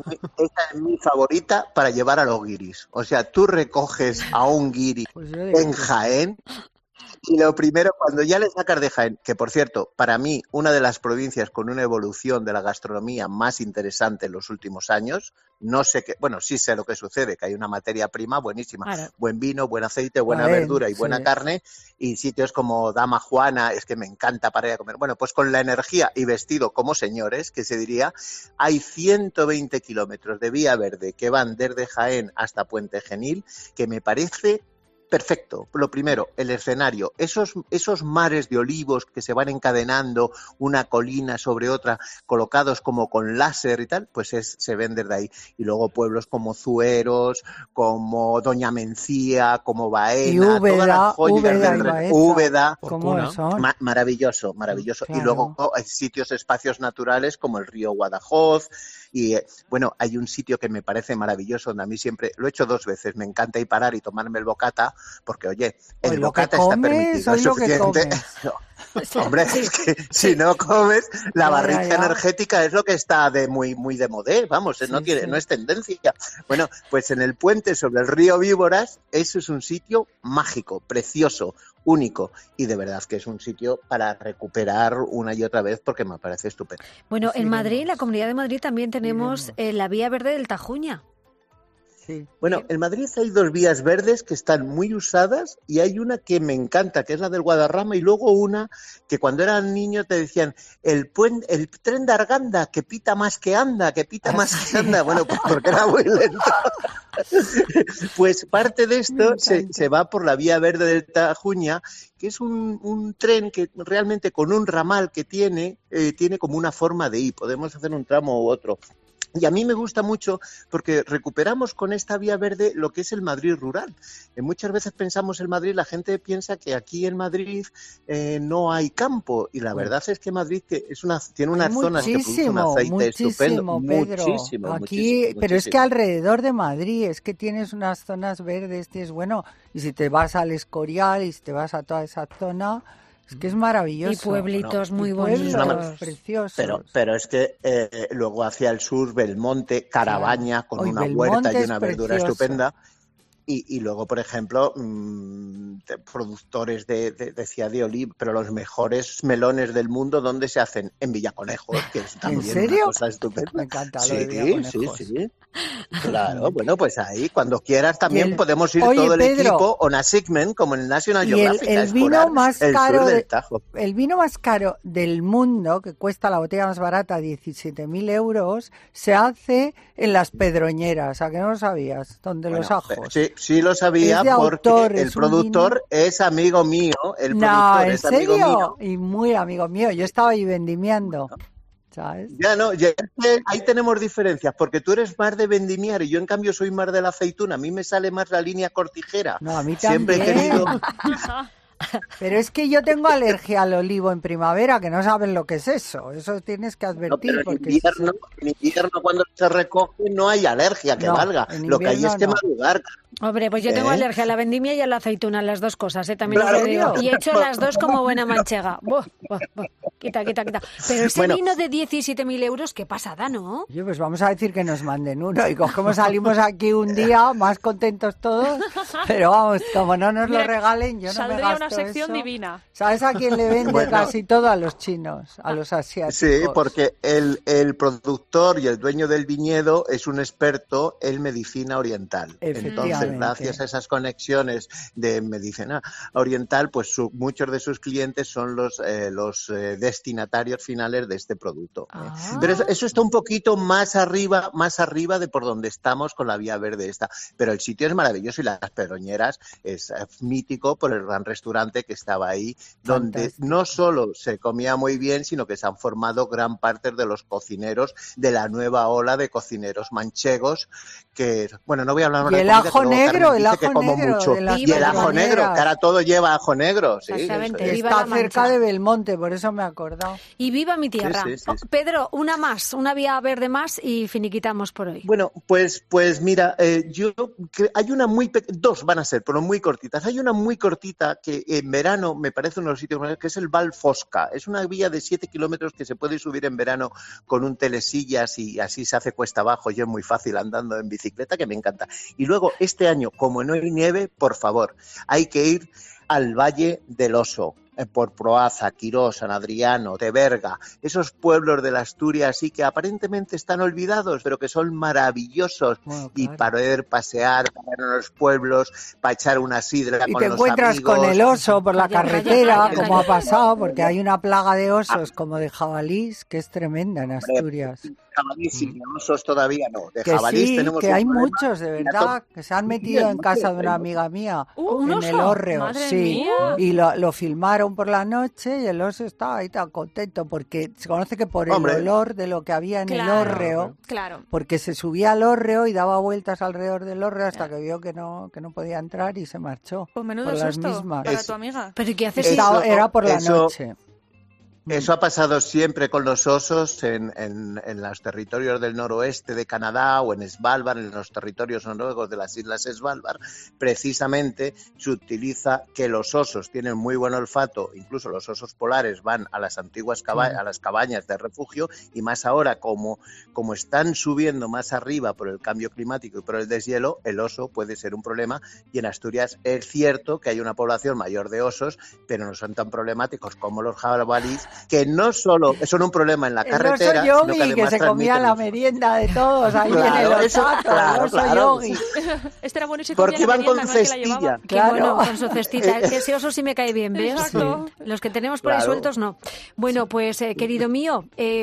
es mi favorita para llevar a los guiris. O sea, tú recoges a un guiri en Jaén y lo primero, cuando ya le sacas de Jaén, que por cierto, para mí, una de las provincias con una evolución de la gastronomía más interesante en los últimos años, no sé qué, bueno, sí sé lo que sucede, que hay una materia prima buenísima, claro. Buen vino, buen aceite, buena verdura y buena carne, y sitios como Dama Juana, es que me encanta para ir a comer. Bueno, pues con la energía y vestido como señores, que se diría, hay 120 kilómetros de vía verde que van desde Jaén hasta Puente Genil, que me parece perfecto. Lo primero, el escenario, esos mares de olivos que se van encadenando una colina sobre otra, colocados como con láser y tal, pues se ven desde ahí. Y luego pueblos como Zueros, como Doña Mencía, como Baena, todas las joyas Úbeda, maravilloso. Claro. Y luego hay sitios, espacios naturales como el río Guadajoz. Y bueno, hay un sitio que me parece maravilloso, donde a mí siempre, lo he hecho 2 veces, me encanta ir parar y tomarme el bocata, porque oye, el bocata está permitido, es suficiente. No, hombre, es que si no comes, la barrita energética es lo que está muy de moda, vamos, no es tendencia. Bueno, pues en el puente sobre el río Víboras, eso es un sitio mágico, precioso, único, y de verdad que es un sitio para recuperar una y otra vez porque me parece estupendo. Bueno, en Madrid, en la Comunidad de Madrid, también tenemos la vía verde del Tajuña. Sí. Bueno, en Madrid hay 2 vías verdes que están muy usadas y hay una que me encanta, que es la del Guadarrama, y luego una que cuando eran niño te decían el tren de Arganda, que pita más que anda, bueno, pues porque era muy lento. Pues parte de esto se va por la vía verde del Tajuña, que es un tren que realmente con un ramal que tiene como una forma de I, podemos hacer un tramo u otro. Y a mí me gusta mucho porque recuperamos con esta vía verde lo que es el Madrid rural. Muchas veces pensamos en Madrid, la gente piensa que aquí en Madrid no hay campo, y la verdad es que Madrid tiene unas zonas que producen un aceite estupendo. Pedro. Muchísimo. Pero es que alrededor de Madrid es que tienes unas zonas verdes, y si te vas al Escorial y si te vas a toda esa zona... Es que es maravilloso. Y pueblitos muy bonitos. Preciosos. Pero es que luego hacia el sur, Belmonte, Carabaña, con una huerta y una verdura estupenda. Y luego, por ejemplo, productores decía de oliva, pero los mejores melones del mundo, ¿dónde se hacen? En Villaconejos, que es también una cosa estupenda. Me encanta lo de Villaconejos. Sí. Claro, bueno, pues ahí, cuando quieras también podemos ir todo el equipo on a segment, como en el National Geographic, el vino más caro el vino más caro del mundo, que cuesta la botella más barata 17.000 euros, se hace en las Pedroñeras. ¿A qué no lo sabías? Donde los ajos. Sí lo sabía, porque el productor es amigo mío. ¿En serio? Y muy amigo mío. Yo estaba ahí vendimiando, ¿sabes? Ahí tenemos diferencias, porque tú eres más de vendimiar y yo en cambio soy más de la aceituna. A mí me sale más la línea cortijera. No, a mí siempre también. He querido... Pero es que yo tengo alergia al olivo en primavera, que no saben lo que es eso. Eso tienes que advertir. No, pero en invierno cuando se recoge no hay alergia que valga. Lo que hay es que madrugar. Hombre, pues yo tengo alergia a la vendimia y a la aceituna, las 2 cosas, también os lo digo. Y he hecho las 2 como buena manchega. Quita. Pero ese vino de 17.000 euros, qué pasada, ¿no? Oye, pues vamos a decir que nos manden uno y cogemos, salimos aquí un día más contentos todos, pero vamos, como no nos lo regalen, yo no me gasto una sección eso. Divina. ¿Sabes a quién le vende casi todo? A los chinos, a los asiáticos. Sí, porque el productor y el dueño del viñedo es un experto en medicina oriental. Entonces, Exactamente. gracias a esas conexiones de medicina oriental, pues muchos de sus clientes son los destinatarios finales de este producto. Pero eso está un poquito más arriba de por donde estamos con la vía verde esta. Pero el sitio es maravilloso y las Pedroñeras es mítico por el gran restaurante que estaba ahí, donde no solo se comía muy bien, sino que se han formado gran parte de los cocineros de la nueva ola de cocineros manchegos, que, bueno, no voy a hablar y el ajo negro, el ajo negro. Y el ajo negro, que ahora todo lleva ajo negro. Sí, está cerca de Belmonte, por eso me he acordado. Y viva mi tierra. Sí. Pedro, una vía verde más y finiquitamos por hoy. Bueno, pues mira, hay una dos van a ser, pero muy cortitas. Hay una muy cortita que en verano me parece uno de los sitios más, que es el Val Fosca. Es una vía de 7 kilómetros que se puede subir en verano con un telesillas y así se hace cuesta abajo. Yo es muy fácil andando en bicicleta, que me encanta. Y luego este año, como no hay nieve, por favor, hay que ir al Valle del Oso, por Proaza, Quirós, San Adriano, Teberga, esos pueblos de la Asturias así que aparentemente están olvidados, pero que son maravillosos. Bueno, claro. Y para poder pasear, para ir a los pueblos, para echar una sidra con los amigos. Y te encuentras con el oso por la carretera, como ha pasado, porque hay una plaga de osos como de jabalís, que es tremenda en Asturias. Jabalís sí, de osos todavía no. De que jabalís sí, tenemos que hay muchos, de verdad, que se han metido en casa de una amiga mía, en oso? el hórreo, sí, mía. Y lo filmaron por la noche y el oso estaba ahí tan contento, porque se conoce que por el olor de lo que había en el hórreo, porque se subía al hórreo y daba vueltas alrededor del hórreo hasta que vio que no podía entrar y se marchó. Pues menudo por las susto mismas. para tu amiga. ¿Pero qué haces? Era por la noche. Eso ha pasado siempre con los osos en los territorios del noroeste de Canadá o en Svalbard, en los territorios noruegos de las islas Svalbard. Precisamente se utiliza que los osos tienen muy buen olfato, incluso los osos polares van a las antiguas a las cabañas de refugio, y más ahora como están subiendo más arriba por el cambio climático y por el deshielo, el oso puede ser un problema. Y en Asturias es cierto que hay una población mayor de osos, pero no son tan problemáticos como los jabalíes, que no solo son un problema en la carretera, el oso yogi, sino que además se comía la merienda de todos ahí en el oso yogi. Este era bueno, porque iban con cestilla. Claro, bueno, con su cestita. Ese oso sí me cae bien, ¿ves? Sí. Los que tenemos por ahí sueltos no. Bueno, pues querido mío,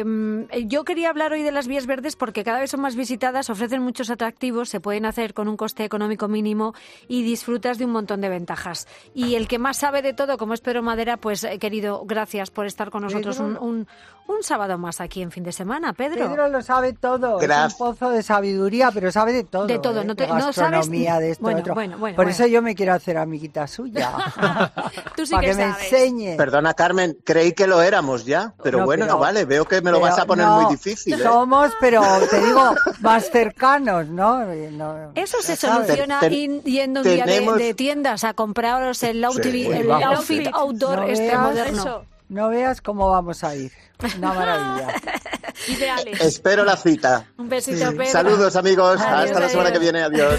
yo quería hablar hoy de las vías verdes porque cada vez son más visitadas, ofrecen muchos atractivos, se pueden hacer con un coste económico mínimo y disfrutas de un montón de ventajas. Y el que más sabe de todo, como es Pedro Madera, pues querido, gracias por estar con nosotros un sábado más aquí en Fin de Semana, Pedro. Pedro lo sabe todo, es un pozo de sabiduría, pero sabe de todo. De todo, de gastronomía, de esto, de otro. Por eso yo me quiero hacer amiguita suya. Tú sí para que sabes. me enseñe. Perdona, Carmen, creí que lo éramos ya, pero vale, veo que me lo vas a poner muy difícil. Somos, pero te digo, más cercanos, ¿no? Eso se soluciona yendo un día de tiendas a compraros el outfit outdoor moderno. No veas cómo vamos a ir. Una maravilla. Ideales. Espero la cita. Un besito, Pedro. Saludos, amigos. Adiós, hasta la semana que viene. Adiós.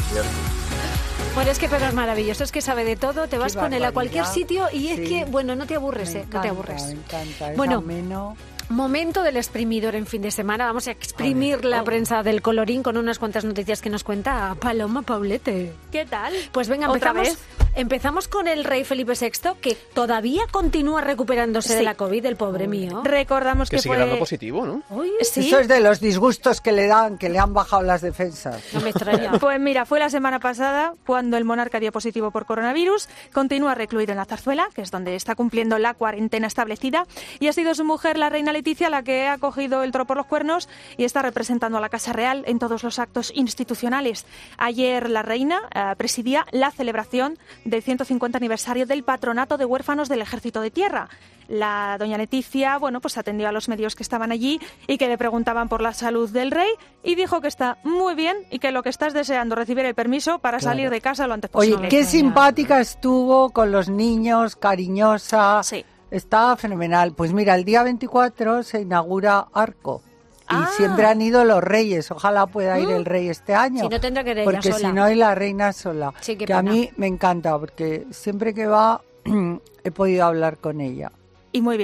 Bueno, es que Pedro es maravilloso, es que sabe de todo, te vas con él a cualquier sitio y es que, bueno, no te aburres, no te aburres. Me encanta, es bueno, ameno. Momento del exprimidor en Fin de Semana. Vamos a exprimir la prensa del colorín con unas cuantas noticias que nos cuenta Paloma Paulete. ¿Qué tal? Pues venga, empezamos con el rey Felipe VI, que todavía continúa recuperándose de la COVID, el pobre mío. Recordamos que sigue dando positivo, ¿no? Sí. Eso es de los disgustos que le dan, que le han bajado las defensas. No me extraña. Pues mira, fue la semana pasada cuando el monarca dio positivo por coronavirus. Continúa recluido en la Zarzuela, que es donde está cumpliendo la cuarentena establecida, y ha sido su mujer, la reina Leticia, la que ha cogido el toro por los cuernos y está representando a la Casa Real en todos los actos institucionales. Ayer la reina presidía la celebración del 150 aniversario del Patronato de Huérfanos del Ejército de Tierra. La doña Leticia, pues atendió a los medios que estaban allí y que le preguntaban por la salud del rey y dijo que está muy bien y que lo que está es deseando recibir el permiso para salir de casa lo antes posible. Oye, qué simpática estuvo con los niños, cariñosa. Sí. Está fenomenal. Pues mira, el día 24 se inaugura Arco. Y siempre han ido los reyes. Ojalá pueda ir el rey este año. Si no, tendrá que ir ella porque sola. Si no, hay la reina sola. Sí, que a mí me encanta, porque siempre que va he podido hablar con ella. Y muy bien.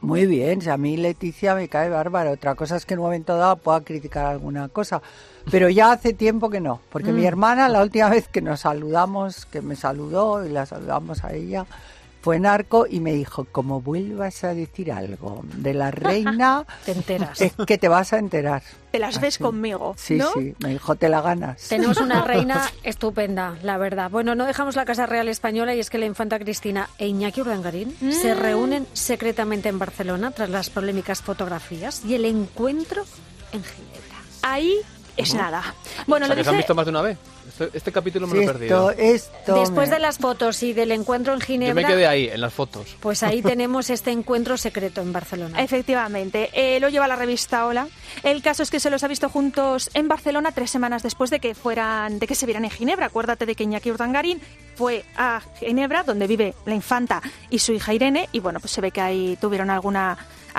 Muy bien, si a mí Leticia me cae bárbaro. Otra cosa es que en un momento dado pueda criticar alguna cosa, pero ya hace tiempo que no, porque mi hermana la última vez que nos saludamos, que me saludó y la saludamos a ella, fue en Arco y me dijo, como vuelvas a decir algo de la reina, te enteras. Es que te vas a enterar. Te las ves conmigo, Sí, ¿no? sí, me dijo, te la ganas. Tenemos una reina estupenda, la verdad. Bueno, no dejamos la Casa Real Española y es que la infanta Cristina e Iñaki Urdangarín se reúnen secretamente en Barcelona tras las polémicas fotografías y el encuentro en Ginebra. Ahí es nada. Bueno, O sea, lo que se han dice... visto más de una vez. Este capítulo me lo he perdido. Después de las fotos y del encuentro en Ginebra... Yo me quedé ahí, en las fotos. Pues ahí tenemos este encuentro secreto en Barcelona. Efectivamente, lo lleva la revista Hola. El caso es que se los ha visto juntos en Barcelona 3 semanas después de que se vieran en Ginebra. Acuérdate de que Iñaki Urdangarín fue a Ginebra, donde vive la infanta y su hija Irene, y bueno, pues se ve que ahí tuvieron alguna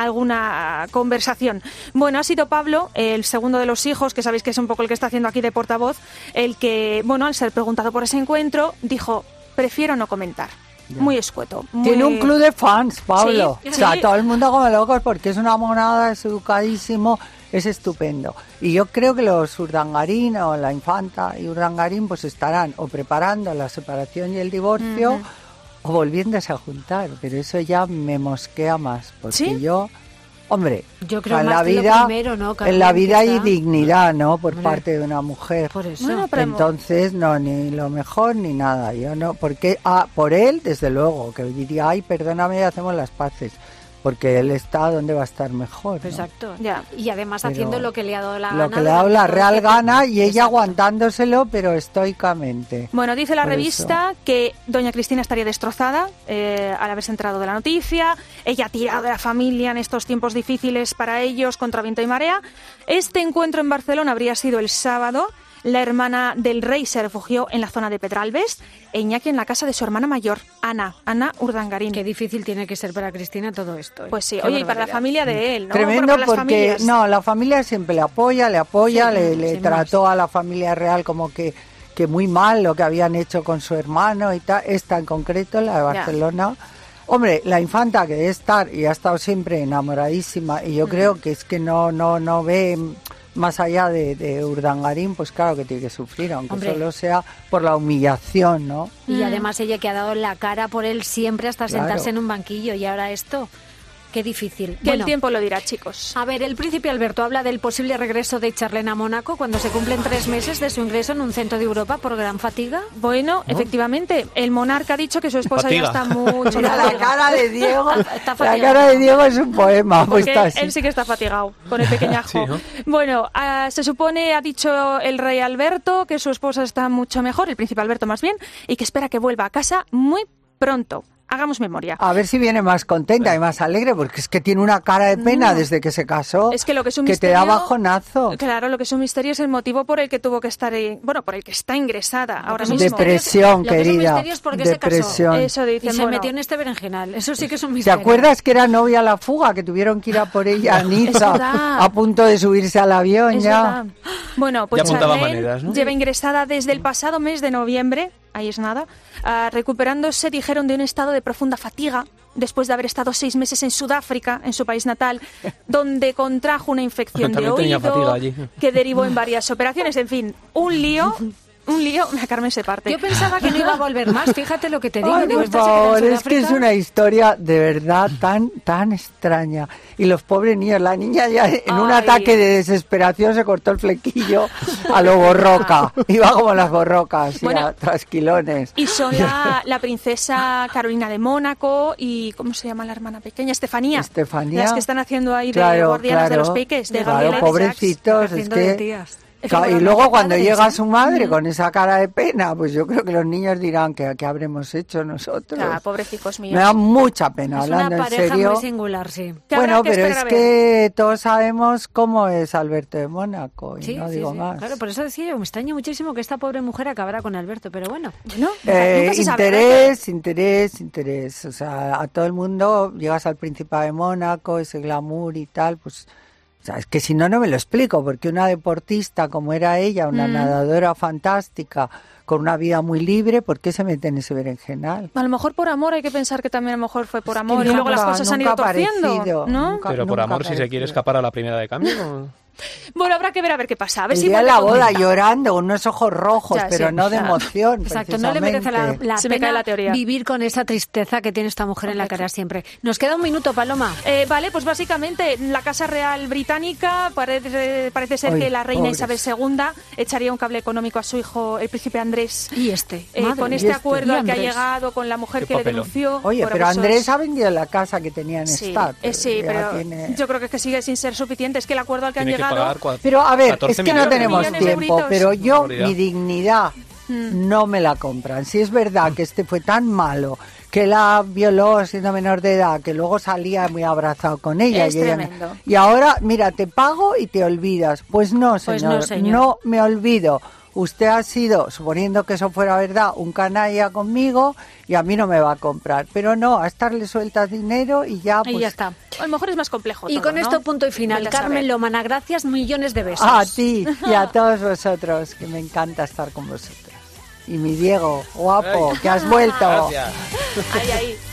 conversación. Bueno, ha sido Pablo, el segundo de los hijos, que sabéis que es un poco el que está haciendo aquí de portavoz, el que, bueno, al ser preguntado por ese encuentro, dijo, prefiero no comentar. Ya. Muy escueto. Tiene un club de fans, Pablo. Sí, o sea, sí. todo el mundo como locos porque es una monada, es educadísimo, es estupendo. Y yo creo que los Urdangarín o la infanta y Urdangarín pues estarán o preparando la separación y el divorcio o volviéndose a juntar, pero eso ya me mosquea más, porque ¿Sí? yo, hombre, yo creo en más la que lo vida, primero, ¿no, Carmen? en la vida hay Quizá. dignidad, ¿no? Por parte de una mujer. Por eso. Bueno, pero Entonces, no, ni lo mejor ni nada. Yo no, porque por él, desde luego, que diría, ay, perdóname, hacemos las paces. Porque él está donde va a estar mejor, ¿no? Exacto. Ya. Y además Pero haciendo lo que le ha dado la Lo gana. que le ha dado la durante real todo este gana tiempo. y ella Exacto. aguantándoselo, pero estoicamente. Bueno, dice la Por revista que doña Cristina estaría destrozada al haberse enterado de la noticia. Ella ha tirado de la familia en estos tiempos difíciles para ellos, contra viento y marea. Este encuentro en Barcelona habría sido el sábado. La hermana del rey se refugió en la zona de Pedralbes e Iñaki en la casa de su hermana mayor, Ana Urdangarín. Qué difícil tiene que ser para Cristina todo esto. Pues sí, Qué oye, y para la barbaridad. familia de él, ¿no? Tremendo, Bueno, para las porque familias. no, la familia siempre le apoya, Sí, le sin trató a la familia real como que muy mal lo que habían hecho con su hermano y tal. Esta en concreto, la de Barcelona. Hombre, la infanta que debe estar y ha estado siempre enamoradísima y yo creo que es que no ve más allá de Urdangarín, pues claro que tiene que sufrir, aunque Hombre. solo sea por la humillación, ¿no? Y además ella que ha dado la cara por él siempre hasta Claro. sentarse en un banquillo y ahora esto, qué difícil. Que el tiempo lo dirá, chicos. A ver, el príncipe Alberto habla del posible regreso de Charlene a Mónaco cuando se cumplen 3 meses de su ingreso en un centro de Europa por gran fatiga. Bueno, efectivamente, el monarca ha dicho que su esposa ya está mucho Mira, la cara de Diego, Está la fatigado. cara de Diego es un poema, pues Porque está así. él sí que está fatigado con el pequeñajo. Sí, ¿no? Bueno, se supone, ha dicho el rey Alberto, que su esposa está mucho mejor, el príncipe Alberto más bien, y que espera que vuelva a casa muy pronto. Hagamos memoria. A ver si viene más contenta y más alegre, porque es que tiene una cara de pena No. desde que se casó, Es que lo que es un te da misterio- bajonazo. Claro, lo que es un misterio es el motivo por el que tuvo que estar, por el que está ingresada ahora es un mismo. Depresión, Lo que es un querida. misterio es por qué se casó. Depresión. Eso Y dicen, se bueno, metió en este berenjenal. Eso sí que es un ¿Te misterio. acuerdas que era novia la fuga, que tuvieron que ir a por ella a Niza, verdad. a punto de subirse al avión es ya? verdad. Bueno, pues Ya apuntaba Charlene maneras, ¿no? lleva ingresada desde el pasado mes de noviembre, ahí es nada, recuperándose, dijeron, de un estado de profunda fatiga después de haber estado 6 meses en Sudáfrica, en su país natal, donde contrajo una infección de También tenía oído fatiga allí. que derivó en varias operaciones. En fin, un lío, la Carmen se parte. Yo pensaba que no iba a volver más. Fíjate lo que te digo. Ay, digo, por esta chica en favor, es que es Sudáfrica. una historia de verdad tan extraña. Y los pobres niños, la niña ya en un Ay. ataque de desesperación se cortó el flequillo a lo borroca. Iba como las borrocas, Bueno, a trasquilones. Y son la princesa Carolina de Mónaco y, ¿cómo se llama la hermana pequeña? Estefanía. Estefanía. Las que están haciendo ahí de Claro, guardianas de claro. los peques, de Claro, Gabriela y de pobrecitos, Jax. es Haciendo de que... tías. Y luego cuando Padres, llega ¿eh? su madre con esa cara de pena, pues yo creo que los niños dirán que habremos hecho nosotros. Ah, pobrecicos míos. Me da mucha pena, Es una hablando en pareja serio. muy singular, sí. Que habrá Bueno, que pero esperar es a ver. que todos sabemos cómo es Alberto de Mónaco, y Sí, no sí, digo sí. más. Claro, por eso decía yo, me extraña muchísimo que esta pobre mujer acabará con Alberto, pero bueno. Bueno, nunca se sabe, Interés. O sea, a todo el mundo llegas al Principado de Mónaco, ese glamour y tal, pues... O sea, es que si no, no me lo explico, porque una deportista como era ella, una nadadora fantástica, con una vida muy libre, ¿por qué se mete en ese berenjenal? A lo mejor por amor, hay que pensar que también a lo mejor fue por amor y luego las cosas se han ido torciendo, ¿no? Pero por amor, si se quiere escapar a la primera de cambio, ¿no? Bueno, habrá que ver qué pasa. A ver el si día de la boda llorando, unos ojos rojos, ya, pero sí, no de emoción. Exacto, no le merece la se me cae pena la teoría. vivir con esa tristeza que tiene esta mujer en la cara siempre. Nos queda un minuto, Paloma. Vale, pues básicamente la Casa Real Británica parece ser que la reina Isabel II echaría un cable económico a su hijo, el príncipe Andrés. Y con este acuerdo al que ha llegado con la mujer que le denunció. Oye, pero abusos. Andrés ha vendido la casa que tenía en Stad. Sí, pero yo creo que sigue sin ser suficiente. Es que el acuerdo al que han llegado... Pero a ver, es que no tenemos tiempo, pero yo, Seguridad. mi dignidad no me la compran. Si es verdad que este fue tan malo, que la violó siendo menor de edad, que luego salía muy abrazado con ella. Es tremendo. Y ahora, mira, te pago y te olvidas. Pues no, señor, no me olvido. Usted ha sido, suponiendo que eso fuera verdad, un canalla conmigo y a mí no me va a comprar. Pero no, a estarle sueltas dinero y ya pues... Y ya está. A lo mejor es más complejo Y todo, con ¿no? esto punto y final. Vete a Carmen saber. Lomana, gracias, millones de besos. A ti y a todos vosotros, que me encanta estar con vosotros. Y mi Diego, guapo, que has vuelto. Gracias. Ahí.